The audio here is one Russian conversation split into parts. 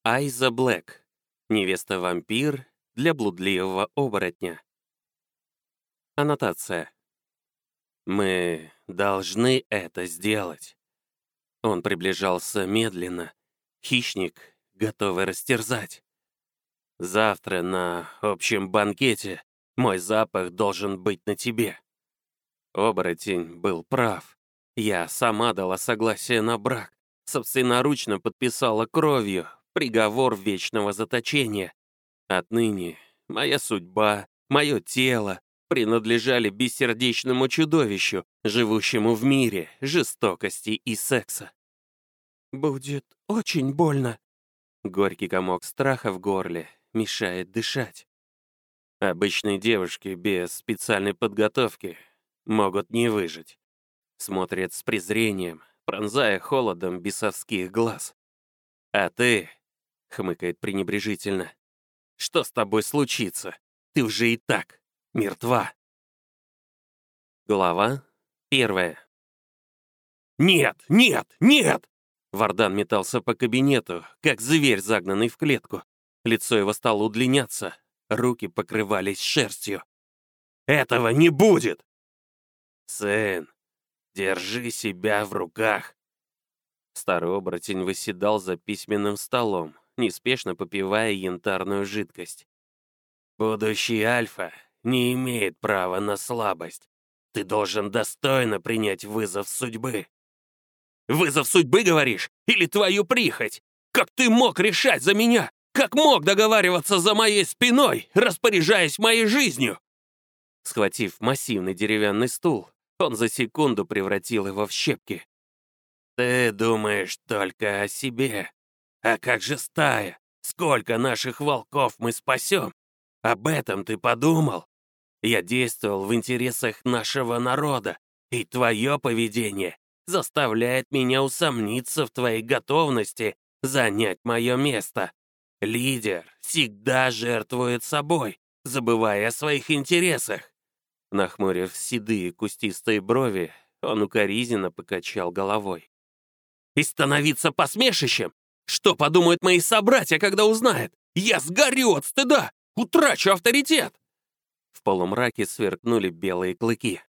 Айза Блэк. Невеста-вампир для блудливого оборотня. Аннотация. Мы должны это сделать. Он приближался медленно. Хищник, готовый растерзать. Завтра на общем банкете мой запах должен быть на тебе. Оборотень был прав. Я сама дала согласие на брак. Собственноручно подписала кровью приговор вечного заточения. Отныне моя судьба, мое тело принадлежали бессердечному чудовищу, живущему в мире жестокости и секса. «Будет очень больно». Горький комок страха в горле мешает дышать. Обычные девушки без специальной подготовки могут не выжить. Смотрят с презрением, пронзая холодом бесовских глаз. «А ты», — хмыкает пренебрежительно, — «что с тобой случится? Ты уже и так мертва». Глава 1. «Нет, нет, нет!» Вардан метался по кабинету, как зверь, загнанный в клетку. Лицо его стало удлиняться, руки покрывались шерстью. «Этого не будет!» «Сын, держи себя в руках!» Старый оборотень восседал за письменным столом, неспешно попивая янтарную жидкость. «Будущий Альфа не имеет права на слабость. Ты должен достойно принять вызов судьбы». «Вызов судьбы, говоришь? Или твою прихоть? Как ты мог решать за меня? Как мог договариваться за моей спиной, распоряжаясь моей жизнью?» Схватив массивный деревянный стул, он за секунду превратил его в щепки. «Ты думаешь только о себе. А как же стая? Сколько наших волков мы спасем? Об этом ты подумал? Я действовал в интересах нашего народа, и твое поведение заставляет меня усомниться в твоей готовности занять мое место. Лидер всегда жертвует собой, забывая о своих интересах». Нахмурив седые кустистые брови, он укоризненно покачал головой. «И становиться посмешищем? Что подумают мои собратья, когда узнают? Я сгорю от стыда, утрачу авторитет!» В полумраке сверкнули белые клыки.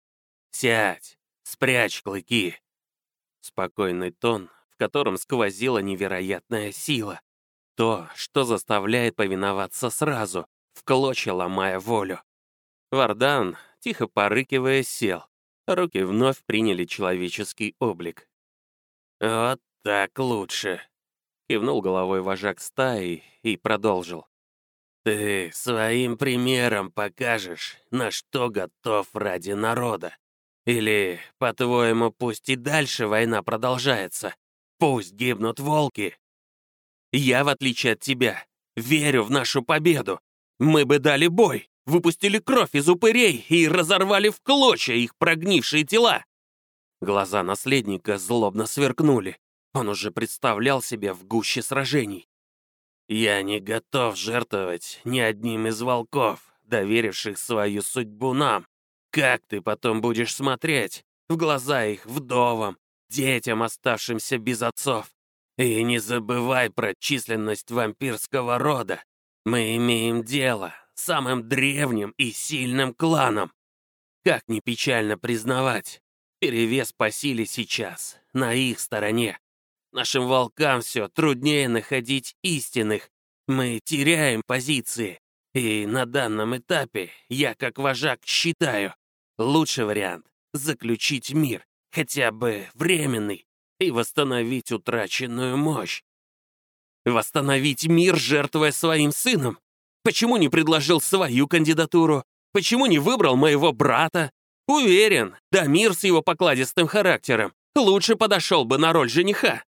«Сядь, спрячь клыки!» Спокойный тон, в котором сквозила невероятная сила. То, что заставляет повиноваться сразу, в клочья ломая волю. Вардан, тихо порыкивая, сел. Руки вновь приняли человеческий облик. «Вот так лучше», — кивнул головой вожак стаи и продолжил. «Ты своим примером покажешь, на что готов ради народа. Или, по-твоему, пусть и дальше война продолжается? Пусть гибнут волки?» «Я, в отличие от тебя, верю в нашу победу. Мы бы дали бой, выпустили кровь из упырей и разорвали в клочья их прогнившие тела». Глаза наследника злобно сверкнули. Он уже представлял себя в гуще сражений. «Я не готов жертвовать ни одним из волков, доверивших свою судьбу нам. Как ты потом будешь смотреть в глаза их вдовам, детям, оставшимся без отцов? И не забывай про численность вампирского рода. Мы имеем дело с самым древним и сильным кланом. Как ни печально признавать, перевес по силе сейчас на их стороне. Нашим волкам все труднее находить истинных. Мы теряем позиции. И на данном этапе я, как вожак, считаю, лучший вариант — заключить мир, хотя бы временный, и восстановить утраченную мощь. Восстановить мир, жертвуя своим сыном? Почему не предложил свою кандидатуру? Почему не выбрал моего брата? Уверен, Дамир с его покладистым характером лучше подошел бы на роль жениха.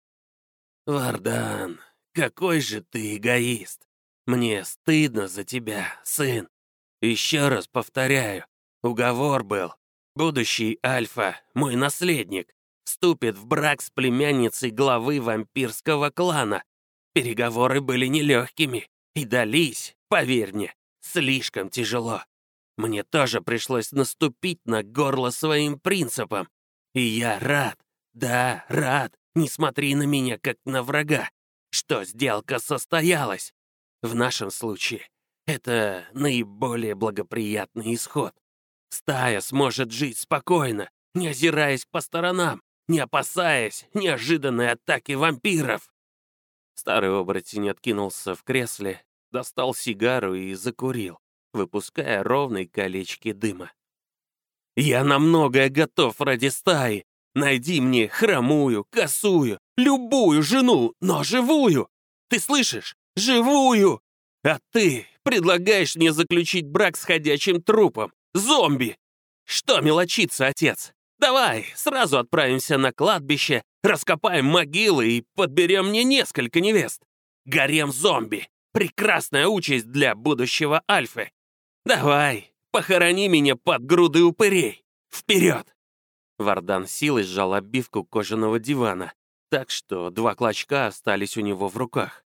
«Вардан, какой же ты эгоист! Мне стыдно за тебя, сын. Еще раз повторяю, уговор был. Будущий Альфа, мой наследник, вступит в брак с племянницей главы вампирского клана. Переговоры были нелегкими и дались, поверь мне, слишком тяжело. Мне тоже пришлось наступить на горло своим принципам. И я рад, да, рад, не смотри на меня, как на врага, что сделка состоялась. В нашем случае это наиболее благоприятный исход. Стая сможет жить спокойно, не озираясь по сторонам, не опасаясь неожиданной атаки вампиров. Старый оборотень откинулся в кресле, достал сигару и закурил, выпуская ровные колечки дыма. «Я на многое готов ради стаи. Найди мне хромую, косую, любую жену, но живую. Ты слышишь? Живую! А ты предлагаешь мне заключить брак с ходячим трупом, зомби! Что мелочиться, отец? Давай сразу отправимся на кладбище, раскопаем могилы и подберем мне несколько невест. Гарем зомби. Прекрасная участь для будущего Альфы. Давай, похорони меня под грудой упырей. Вперед!» Вардан силой сжал обивку кожаного дивана, так что 2 клочка остались у него в руках.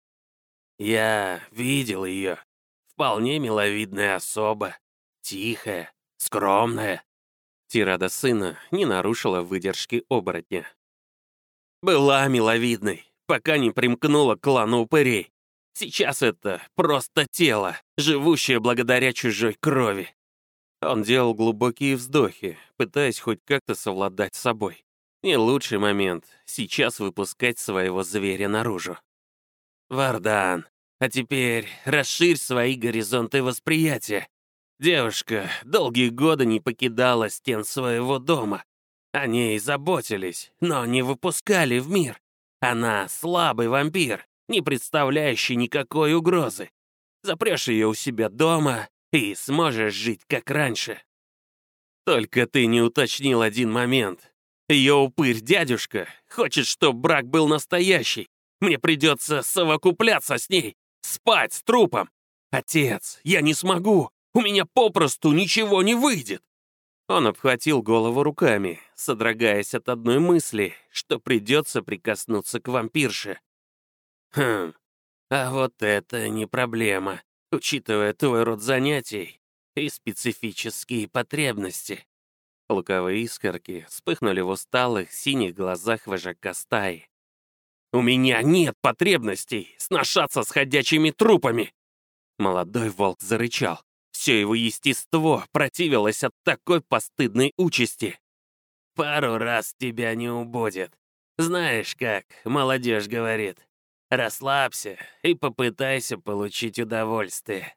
«Я видел ее. Вполне миловидная особа. Тихая, скромная». Тирада сына не нарушила выдержки оборотня. «Была миловидной, пока не примкнула к клану упырей. Сейчас это просто тело, живущее благодаря чужой крови». Он делал глубокие вздохи, пытаясь хоть как-то совладать с собой. Не лучший момент сейчас выпускать своего зверя наружу. «Вардан, а теперь расширь свои горизонты восприятия. Девушка долгие годы не покидала стен своего дома. О ней заботились, но не выпускали в мир. Она слабый вампир, не представляющий никакой угрозы. Запрешь ее у себя дома и сможешь жить как раньше. Только ты не уточнил один момент. Ее упырь-дядюшка хочет, чтобы брак был настоящий. Мне придется совокупляться с ней, спать с трупом. Отец, я не смогу. У меня попросту ничего не выйдет!» Он обхватил голову руками, содрогаясь от одной мысли, что придется прикоснуться к вампирше. «Хм, а вот это не проблема, учитывая твой род занятий и специфические потребности». Луковые искорки вспыхнули в усталых синих глазах вожака стаи. «У меня нет потребностей сношаться с ходячими трупами!» Молодой волк зарычал. Все его естество противилось от такой постыдной участи. «Пару раз тебя не убудет. Знаешь, как молодежь говорит, расслабься и попытайся получить удовольствие».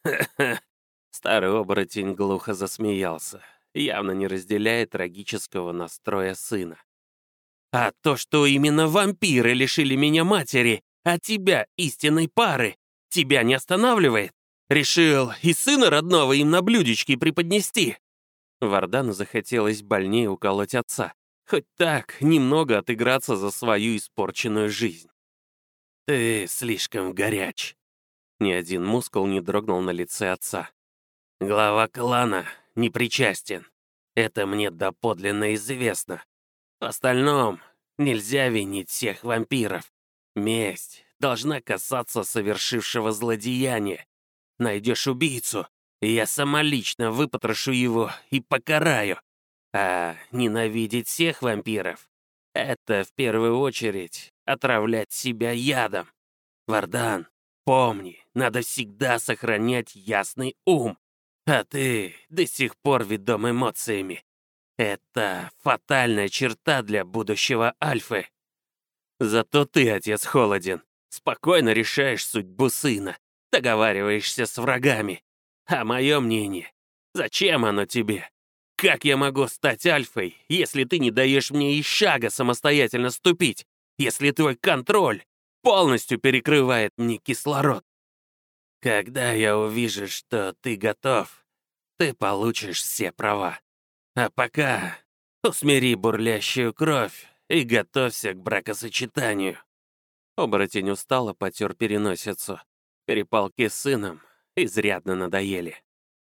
Старый оборотень глухо засмеялся, явно не разделяя трагического настроя сына. «А то, что именно вампиры лишили меня матери, а тебя истинной пары, тебя не останавливает? Решил и сына родного им на блюдечке преподнести». Вардану захотелось больнее уколоть отца, хоть так немного отыграться за свою испорченную жизнь. «Ты слишком горяч». Ни один мускул не дрогнул на лице отца. «Глава клана не причастен. Это мне доподлинно известно. В остальном нельзя винить всех вампиров. Месть должна касаться совершившего злодеяния. Найдешь убийцу, и я самолично выпотрошу его и покараю. А ненавидеть всех вампиров — это в первую очередь отравлять себя ядом. Вардан, помни, надо всегда сохранять ясный ум. А ты до сих пор ведом эмоциями. Это фатальная черта для будущего Альфы. Зато ты, отец, холоден. Спокойно решаешь судьбу сына. Договариваешься с врагами. А мое мнение, зачем оно тебе? Как я могу стать альфой, если ты не даешь мне и шага самостоятельно ступить, если твой контроль полностью перекрывает мне кислород? Когда я увижу, что ты готов, ты получишь все права. А пока усмири бурлящую кровь и готовься к бракосочетанию». Оборотень устало потер переносицу. Перепалки с сыном изрядно надоели.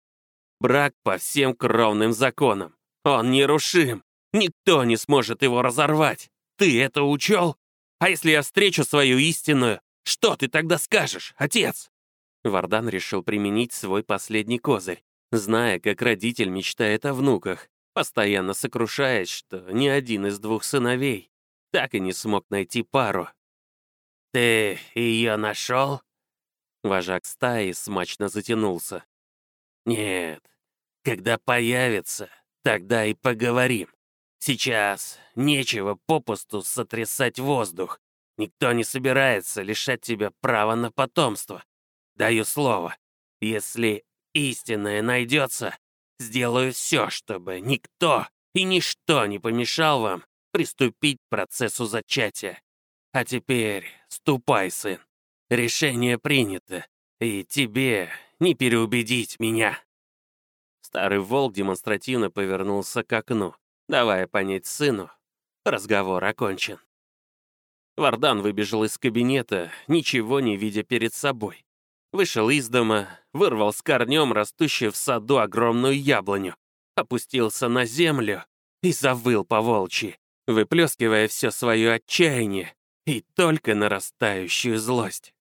Брак по всем кровным законам. Он нерушим. Никто не сможет его разорвать. Ты это учел? А если я встречу свою истинную, что ты тогда скажешь, отец?» Вардан решил применить свой последний козырь, зная, как родитель мечтает о внуках, постоянно сокрушаясь, что ни один из 2 сыновей так и не смог найти пару. Ты ее нашел?» Вожак стаи смачно затянулся. «Нет, когда появится, тогда и поговорим. Сейчас нечего попусту сотрясать воздух. Никто не собирается лишать тебя права на потомство. Даю слово, если истинное найдется, сделаю все, чтобы никто и ничто не помешал вам приступить к процессу зачатия. А теперь ступай, сын. Решение принято, и тебе не переубедить меня». Старый волк демонстративно повернулся к окну, давая понять сыну, разговор окончен. Вардан выбежал из кабинета, ничего не видя перед собой. Вышел из дома, вырвал с корнем растущую в саду огромную яблоню, опустился на землю и завыл по-волчьи, выплескивая все свое отчаяние и только нарастающую злость.